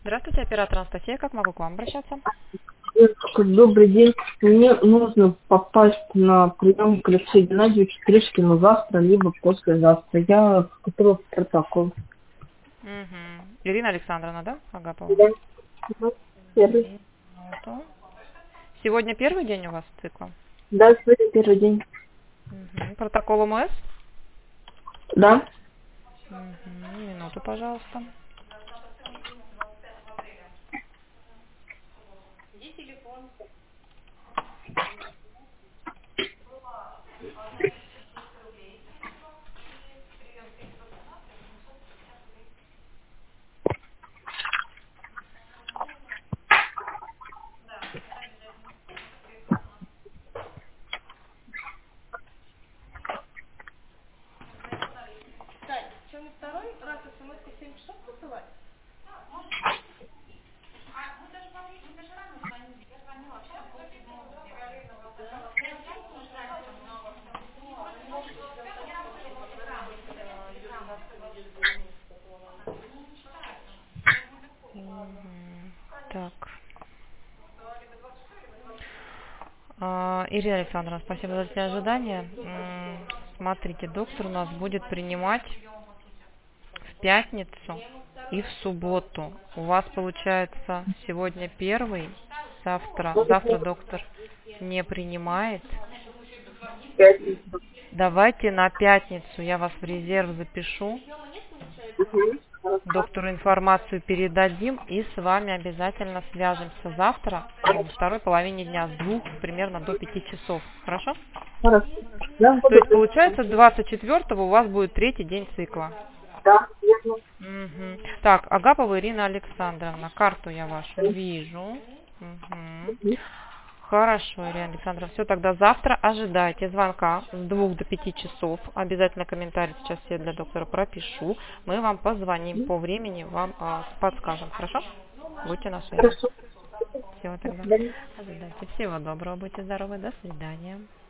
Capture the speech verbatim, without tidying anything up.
Здравствуйте, оператор Анастасия. Как могу к вам обращаться? Добрый день. Мне нужно попасть на прием к Алексею Геннадьевичу Тришкину завтра, либо послезавтра. Я готова в протокол. Угу. Ирина Александровна, да? Агапова. Да. Мгм. Первый. Минуту. Сегодня первый день у вас цикла? Да, сегодня первый день. Угу. Протокол ОМС? Да. Угу. Минуту, пожалуйста. Мгм. Так. А, Ирина Александровна, спасибо за эти ожидания. М, Смотрите, доктор у нас будет принимать в пятницу и в субботу. У вас получается сегодня первый, завтра, завтра доктор не принимает. Пятница. Давайте на пятницу я вас в резерв запишу, Мгм. Хорошо. доктору информацию передадим и с вами обязательно свяжемся завтра во второй половине дня с двух примерно до пяти часов. Хорошо? Хорошо. Я То буду есть принимать. получается двадцать четвёртого у вас будет третий день цикла. Да, верно. Мгм. Так, Агапова Ирина Александровна, карту я вашу вижу. Мгм. Мгм. Хорошо, Ирина Александровна, все, тогда завтра ожидайте звонка с двух до пяти часов. Обязательно комментарий сейчас я для доктора пропишу. Мы вам позвоним по времени, вам а, подскажем, хорошо? Будьте на связи. Хорошо. Всего До тогда. свидания. Ожидайте. Всего доброго, будьте здоровы, до свидания.